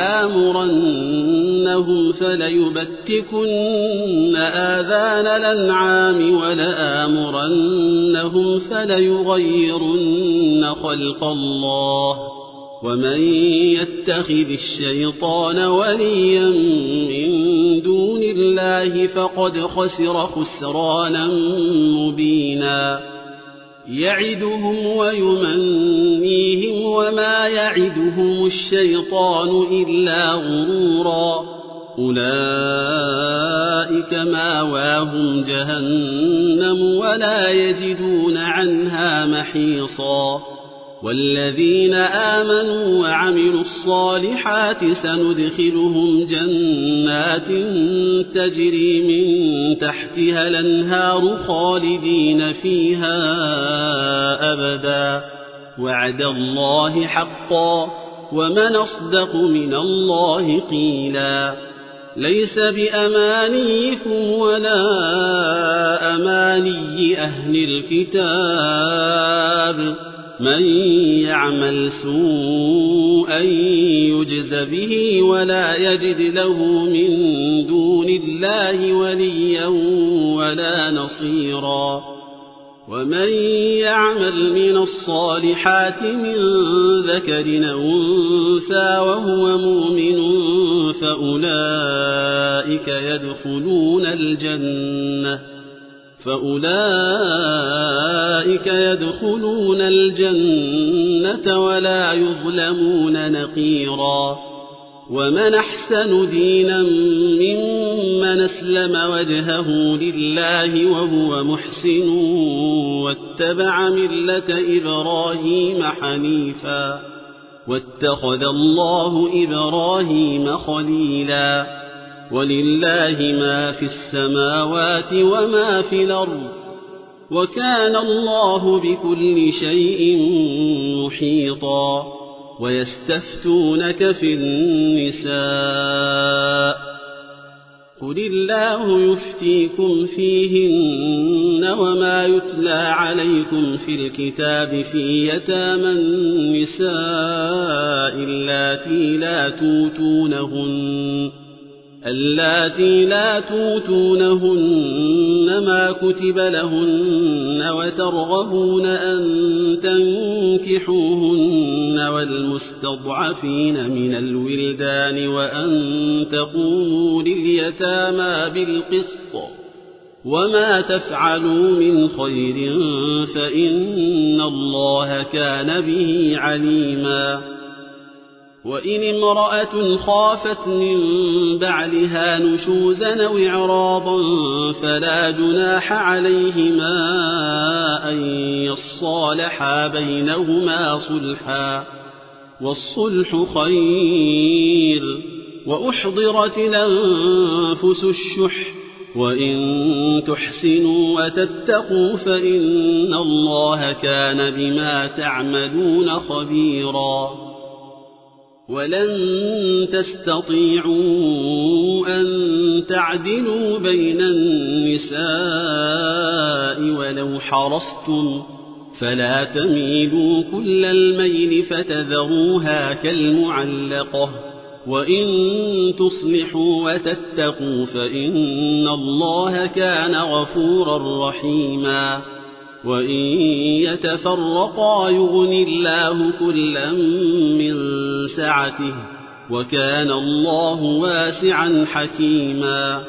ولآمرنهم فليبتكن آذان الأنعام ولآمرنهم فليغيرن خلق الله ومن يتخذ الشيطان وليا من دون الله فقد خسر خسرانا مبينا يعدهم ويمنيهم وما يعدهم الشيطان إلا غرورا أولئك ماواهم جهنم ولا يجدون عنها محيصا والذين آمنوا وعملوا الصالحات سندخلهم جنات تجري من تحتها الأنهار خالدين فيها أبدا وعد الله حقا ومن أصدق من الله قيلا ليس بأمانيكم ولا أماني أهل الكتاب من يعمل سوءا يجز به ولا يجد له من دون الله وليا ولا نصيرا ومن يعمل من الصالحات من ذكر أو أنثى وهو مؤمن فأولئك يدخلون الجنة فأولئك يدخلون الجنة ولا يظلمون نقيرا ومن أحسن دينا ممن أسلم وجهه لله وهو محسن واتبع ملة إبراهيم حنيفا واتخذ الله إبراهيم خليلا ولله ما في السماوات وما في الأرض وكان الله بكل شيء محيطا ويستفتونك في النساء قل الله يفتيكم فيهن وما يتلى عليكم في الكتاب في يتامى النساء اللاتي لا توتونهن اللاتي لا توتونهن ما كتب لهن وترغبون أن تنكحوهن والمستضعفين من الولدان وأن تقوموا لليتامى بالقسط وما تفعلوا من خير فإن الله كان به عليما وإن امرأة خافت من بعلها نشوزا أو إعراضا فلا جناح عليهما أن يصالحا بينهما صلحا والصلح خير وأحضرت الأنفس الشح وإن تحسنوا وتتقوا فإن الله كان بما تعملون خبيرا ولن تستطيعوا أن تعدلوا بين النساء ولو حرصتم فلا تميلوا كل الميل فتذروها كالمعلقة وإن تصلحوا وتتقوا فإن الله كان غفورا رحيما وإن يتفرقا يغن الله كلا من سعته وكان الله واسعا حكيما.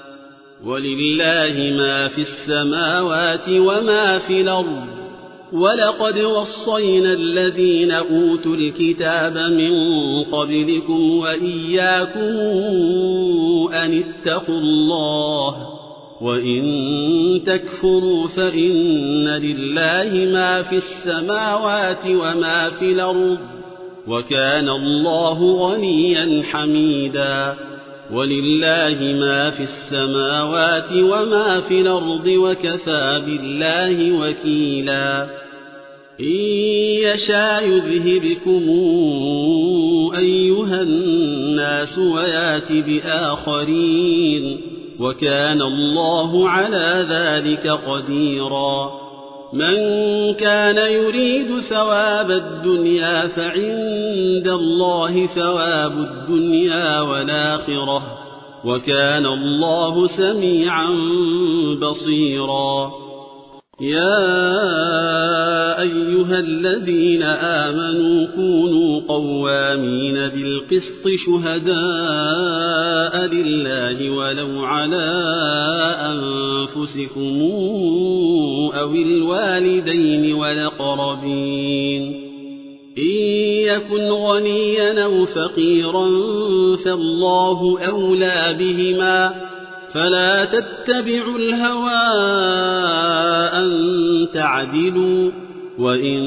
ولله ما في السماوات وما في الأرض ولقد وصينا الذين أوتوا الكتاب من قبلكم وإياكم أن اتقوا الله وإن تكفروا فإن لله ما في السماوات وما في الأرض وكان الله غنيا حميدا. ولله ما في السماوات وما في الأرض وكفى بالله وكيلا. إن يشاء يذهبكم أيها الناس ويات بآخرين وكان الله على ذلك قديرا. من كان يريد ثواب الدنيا فعند الله ثواب الدنيا والآخرة وكان الله سميعا بصيرا. يا أيها الذين آمنوا كونوا قوامين بالقسط شهداء لله ولو على أنفسكم أو الوالدين والأقربين. إن يكن غنيا أو فقيرا فالله أولى بهما فلا تتبعوا الهوى أن تعدلوا وإن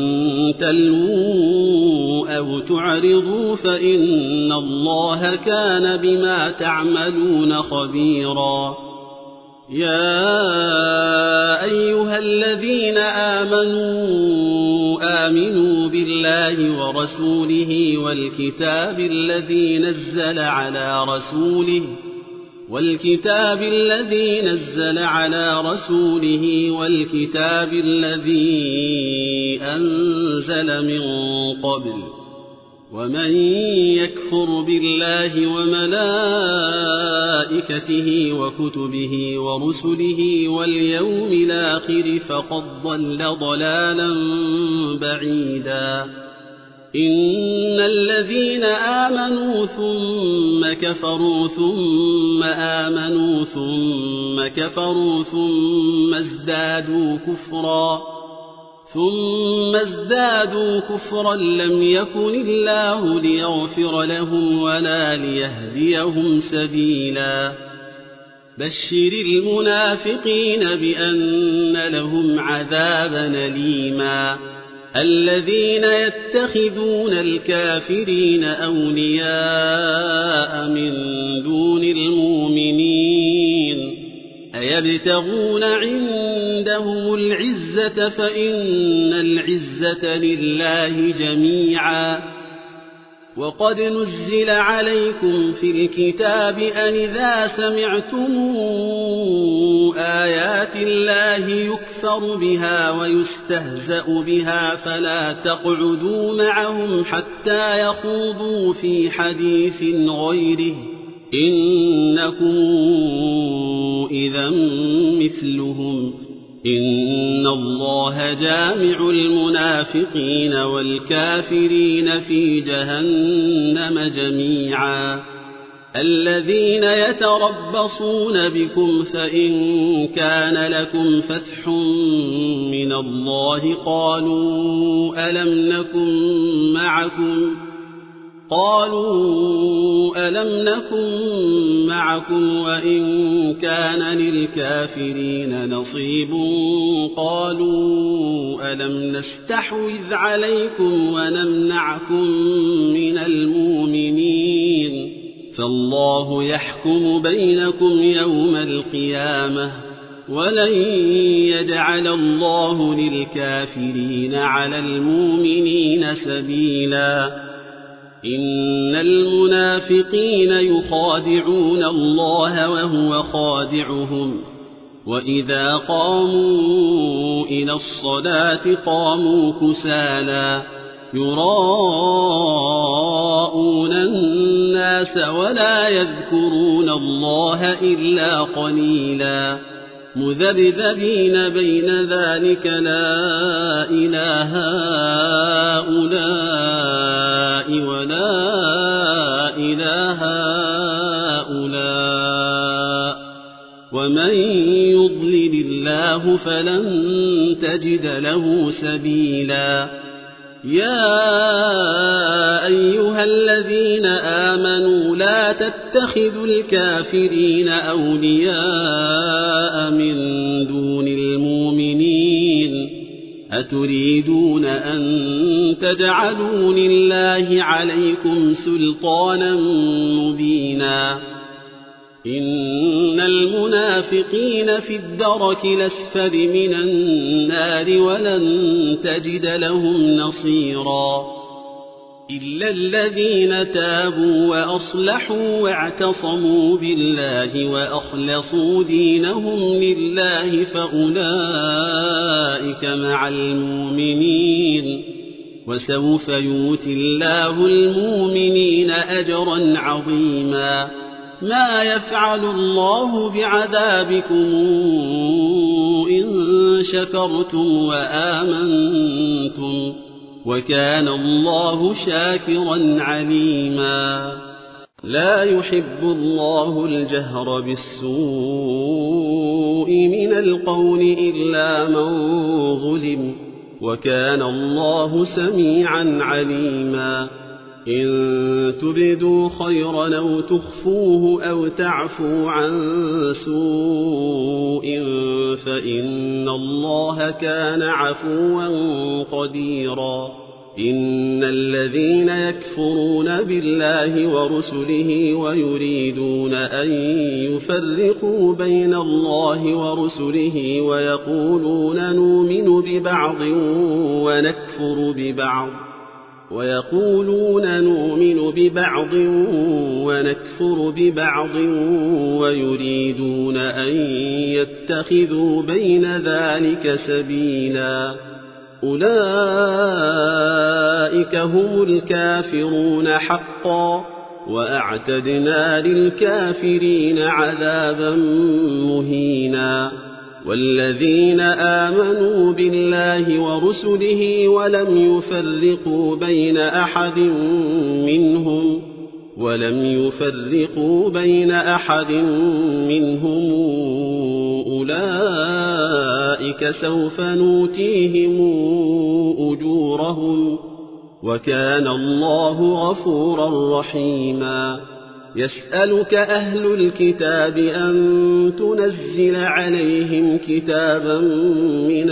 تلووا أو تعرضوا فإن الله كان بما تعملون خبيرا. يا أيها الذين آمنوا آمنوا بالله ورسوله والكتاب الذي نزل على رسوله والكتاب الذي نزل على رسوله والكتاب الذي أنزل من قبل ومن يكفر بالله وملائكته وكتبه ورسله واليوم الآخر فقد ضل ضلالا بعيدا. إن الذين آمنوا ثم كفروا ثم آمنوا ثم كفروا ثم ازدادوا كفرا ثم ازدادوا كفرا لم يكن الله ليغفر لهم ولا ليهديهم سبيلا. بشر المنافقين بأن لهم عذابا أليما. الذين يتخذون الكافرين أولياء من دون المؤمنين أيبتغون عندهم العزة فإن العزة لله جميعا. وقد نزل عليكم في الكتاب أن إذا سمعتم آيات الله يكفر بها ويستهزأ بها فلا تقعدوا معهم حتى يخوضوا في حديث غيره إنكم إذا مثلهم إن الله جامع المنافقين والكافرين في جهنم جميعا. الذين يتربصون بكم فإن كان لكم فتح من الله قالوا ألم نكن معكم قالوا ألم نكن معكم وإن كان للكافرين نصيب قالوا ألم نستحوذ عليكم ونمنعكم من المؤمنين فالله يحكم بينكم يوم القيامة ولن يجعل الله للكافرين على المؤمنين سبيلا. إن المنافقين يخادعون الله وهو خادعهم وإذا قاموا إلى الصلاة قاموا كسالى يراءون الناس ولا يذكرون الله إلا قليلا مذبذبين بين ذلك لا إله هؤلاء ولا إلى هؤلاء ومن يضلل الله فلن تجد له سبيلا يا أيها الذين آمنوا لا تتخذوا الكافرين أولياء من دون المؤمنين أتريدون أن تجعلوا لله عليكم سلطانا مبينا إن المنافقين في الدرك الأسفل من النار ولن تجد لهم نصيرا إلا الذين تابوا وأصلحوا واعتصموا بالله وأخلصوا دينهم لله فأولئك مع المؤمنين وسوف يؤتي الله المؤمنين أجرا عظيما ما يفعل الله بعذابكم إن شكرتم وآمنتم وكان الله شاكرا عليما لا يحب الله الجهر بالسوء من القول إلا من ظلم وكان الله سميعا عليما إن تبدوا خيرا أو تخفوه أو تعفوا عن سوء فإن الله كان عفوا قديرا إن الذين يكفرون بالله ورسله ويريدون أن يفرقوا بين الله ورسله ويقولون نؤمن ببعض ونكفر ببعض ويقولون نؤمن ببعض ونكفر ببعض ويريدون أن يتخذوا بين ذلك سبيلا أولئك هم الكافرون حقا وأعتدنا للكافرين عذابا مهينا والذين آمنوا بالله ورسله ولم يفرقوا بين أحد منهم ولم يفرقوا بين أحد منهم أولئك سوف نؤتيهم أجورهم وكان الله غفورا رحيما يسألك أهل الكتاب أن تنزل عليهم كتابا من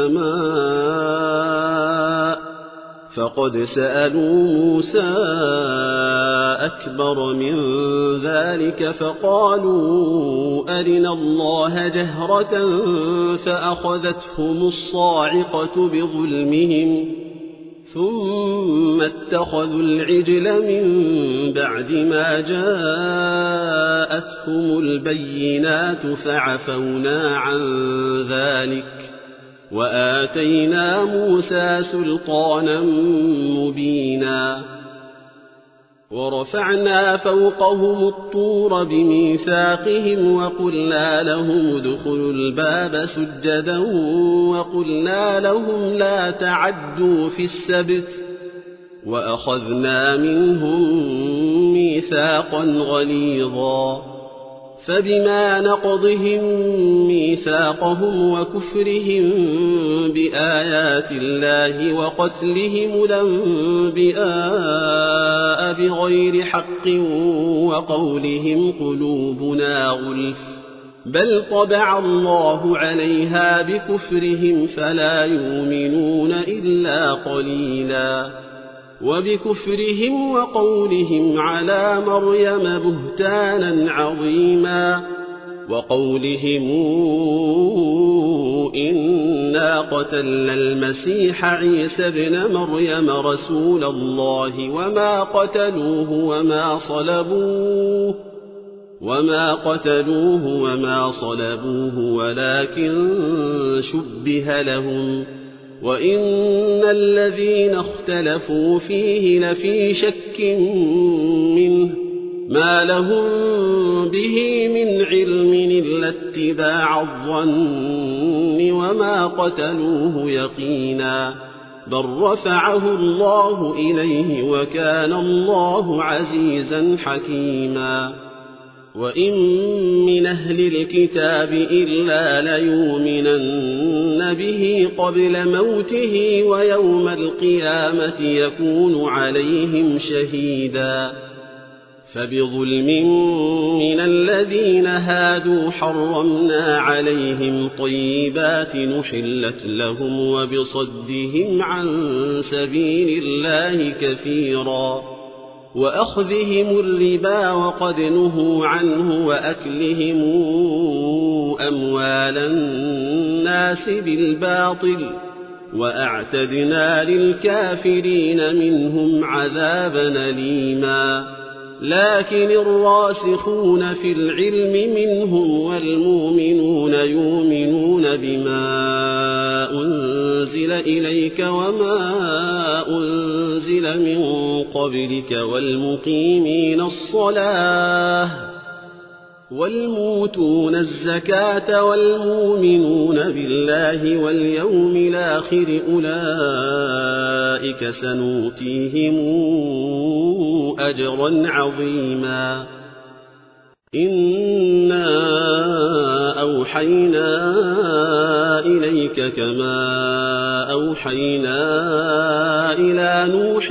السماء فقد سألوا موسى أكبر من ذلك فقالوا أرنا الله جهرة فأخذتهم الصاعقة بظلمهم ثم اتخذوا العجل من بعد ما جاءتهم البينات فعفونا عن ذلك وآتينا موسى سلطانا مبينا ورفعنا فوقهم الطور بميثاقهم وقلنا لهم ادخلوا الباب سجدا وقلنا لهم لا تعدوا في السبت وأخذنا منهم ميثاقا غليظا فبما نقضهم ميثاقهم وكفرهم بآيات الله وقتلهم الأنبياء بغير حق وقولهم قلوبنا غلف بل طبع الله عليها بكفرهم فلا يؤمنون إلا قليلا وبكفرهم وقولهم على مريم بهتانا عظيما وقولهم إنا قتلنا المسيح عيسى ابن مريم رسول الله وما قتلوه وما صلبوه وما قتلوه وما صلبوه ولكن شبه لهم وإن الذين اختلفوا فيه لفي شك منه ما لهم به من علم إلا اتباع الظن وما قتلوه يقينا بل رفعه الله إليه وكان الله عزيزا حكيما وإن من أهل الكتاب إلا ليؤمنن به قبل موته ويوم القيامة يكون عليهم شهيدا فبظلم من الذين هادوا حرمنا عليهم طيبات نحلت لهم وبصدهم عن سبيل الله كثيرا وأخذهم الربا وقد نهوا عنه وأكلهم أموال الناس بالباطل وأعتدنا للكافرين منهم عذابا أليما لكن الراسخون في العلم منهم والمؤمنون يؤمنون بما أنزل إليك وما أنزل من قبلك والمقيمين الصلاة والموتون الزكاة والمؤمنون بالله واليوم الآخر أولئك سنؤتيهم أجرا عظيما إنا أوحينا إليك كما أوحينا إلى نوح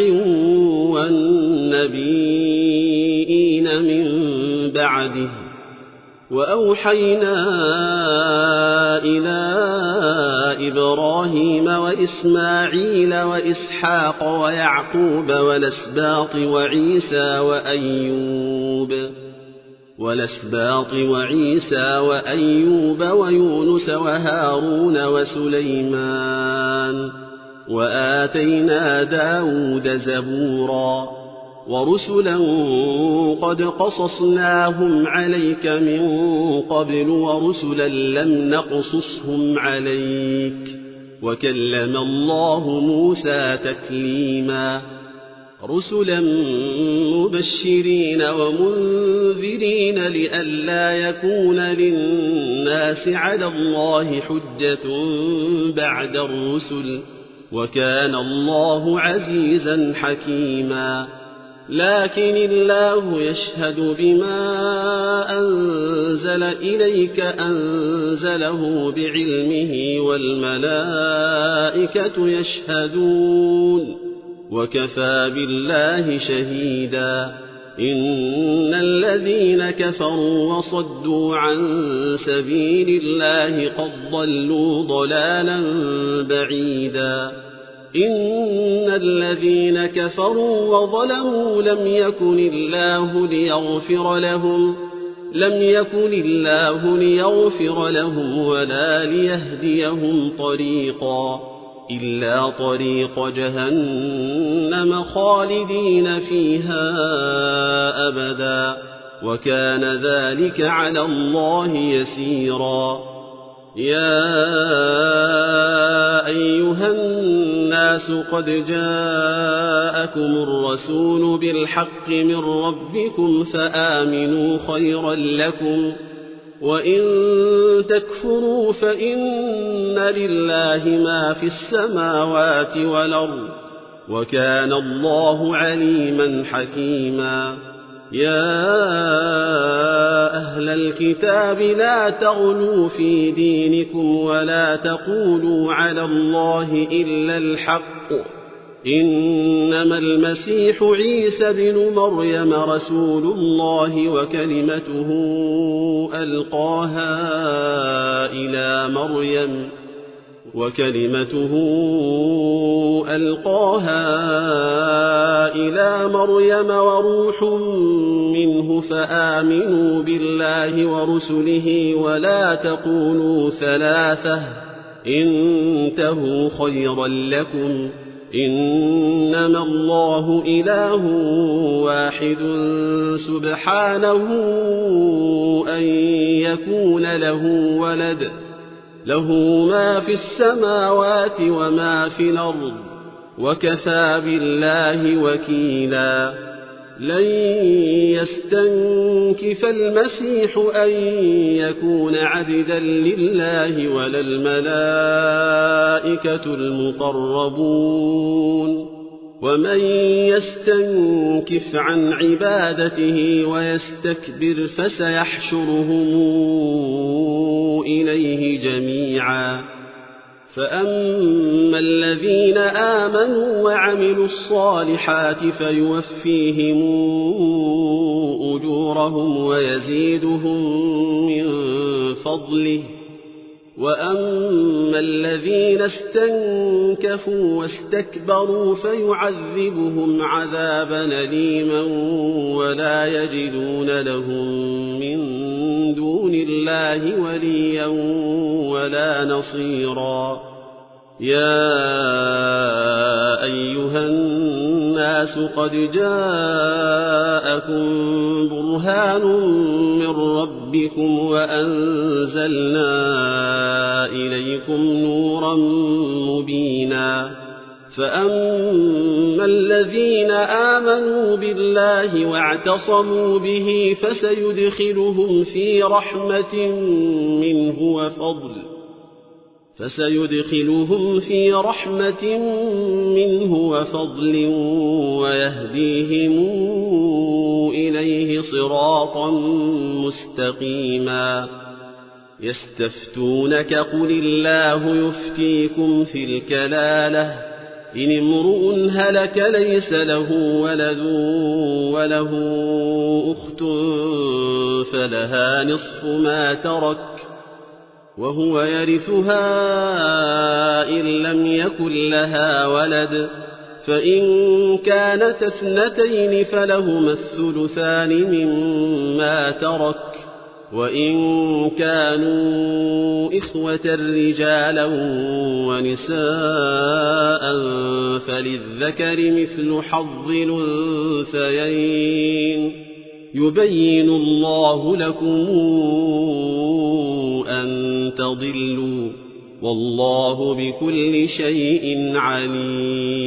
والنبيين من بعده وأوحينا إلى إبراهيم وإسماعيل وإسحاق ويعقوب والأسباط وعيسى وأيوب والأسباط وعيسى وأيوب ويونس وهارون وسليمان وآتينا داود زبورا ورسلا قد قصصناهم عليك من قبل ورسلا لم نقصصهم عليك وكلم الله موسى تكليما رسلا مبشرين ومنذرين لئلا يكون للناس على الله حجة بعد الرسل وكان الله عزيزا حكيما لكن الله يشهد بما أنزل إليك أنزله بعلمه والملائكة يشهدون وكفى بالله شهيدا إن الذين كفروا وصدوا عن سبيل الله قد ضلوا ضلالا بعيدا إن الذين كفروا وظلموا لم يكن الله ليغفر لهم لم يكن الله ليغفر لهم ولا ليهديهم طريقا إلا طريق جهنم خالدين فيها أبدا وكان ذلك على الله يسيرا يا أيها الناس قد جاءكم الرسول بالحق من ربكم فآمنوا خيرا لكم وإن تكفروا فإن لله ما في السماوات والأرض وكان الله عليما حكيما يا أهل الكتاب لا تغلوا في دينكم ولا تقولوا على الله إلا الحق إنما المسيح عيسى بن مريم رسول الله وكلمته ألقاها إلى مريم وكلمته ألقاها إلى مريم وروح منه فآمنوا بالله ورسله ولا تقولوا ثلاثة انتهوا خيرا لكم إنما الله إله واحد سبحانه أن يكون له ولد له ما في السماوات وما في الأرض وكفى بالله وكيلا لن يستنكف المسيح أن يكون عبدا لله ولا الملائكة المقربون ومن يستنكف عن عبادته ويستكبر فسيحشرهم إليه جميعا فأما الذين آمنوا وعملوا الصالحات فيوفيهم أجورهم ويزيدهم من فضله وأما الذين استنكفوا واستكبروا فيعذبهم عذابا أليما ولا يجدون لهم من دون الله وليا ولا نصيرا يا أيها الناس قد جاءكم برهان من ربكم وأنزلنا إليكم نورا مبينا فأما الذين آمنوا بالله واعتصموا به فسيدخلهم في رحمة منه وفضل فسيدخلهم في رحمة منه وفضل ويهديهم إليه صراطا مستقيما يستفتونك قل الله يفتيكم في الكلالة إن امرؤ هلك ليس له ولد وله أخت فلها نصف ما ترك وهو يرثها إن لم يكن لها ولد فإن كانت اثنتين فلهما الثلثان مما ترك وإن كانوا إخوة رجالا ونساء فللذكر مثل حظ الأنثيين يبين الله لكم أن تضلوا والله بكل شيء عليم